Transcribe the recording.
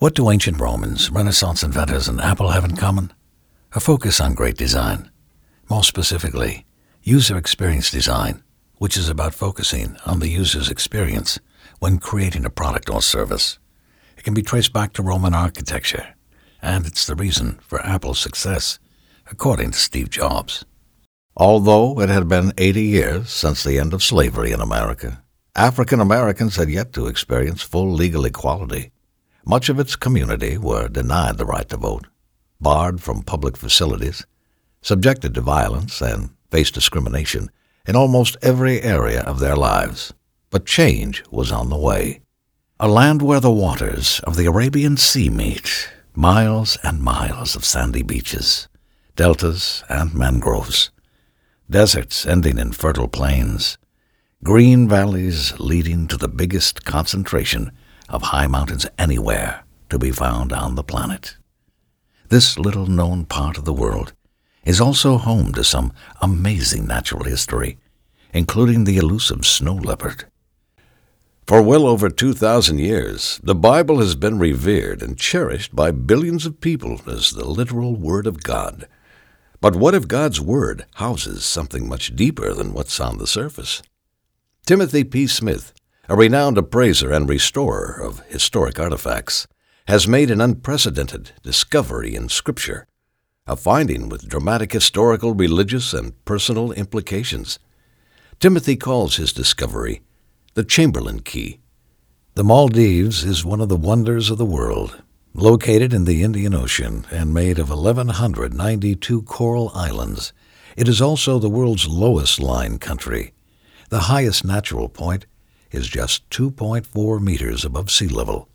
What do ancient Romans, Renaissance inventors, and Apple have in common? A focus on great design. More specifically, user experience design, which is about focusing on the user's experience when creating a product or service. It can be traced back to Roman architecture, and it's the reason for Apple's success, according to Steve Jobs. Although it had been 80 years since the end of slavery in America, African Americans had yet to experience full legal equality. Much of its community were denied the right to vote, barred from public facilities, subjected to violence, and faced discrimination in almost every area of their lives. But change was on the way. A land where the waters of the Arabian Sea meet, miles and miles of sandy beaches, deltas and mangroves, deserts ending in fertile plains, green valleys leading to the biggest concentration of high mountains anywhere to be found on the planet. This little-known part of the world is also home to some amazing natural history, including the elusive snow leopard. For well over 2,000 years, the Bible has been revered and cherished by billions of people as the literal Word of God. But what if God's Word houses something much deeper than what's on the surface? Timothy P. Smith, a renowned appraiser and restorer of historic artifacts, has made an unprecedented discovery in Scripture, a finding with dramatic historical, religious, and personal implications. Timothy calls his discovery the Chamberlain Key. The Maldives is one of the wonders of the world, located in the Indian Ocean and made of 1,192 coral islands. It is also the world's lowest-lying country. The highest natural point is just 2.4 meters above sea level.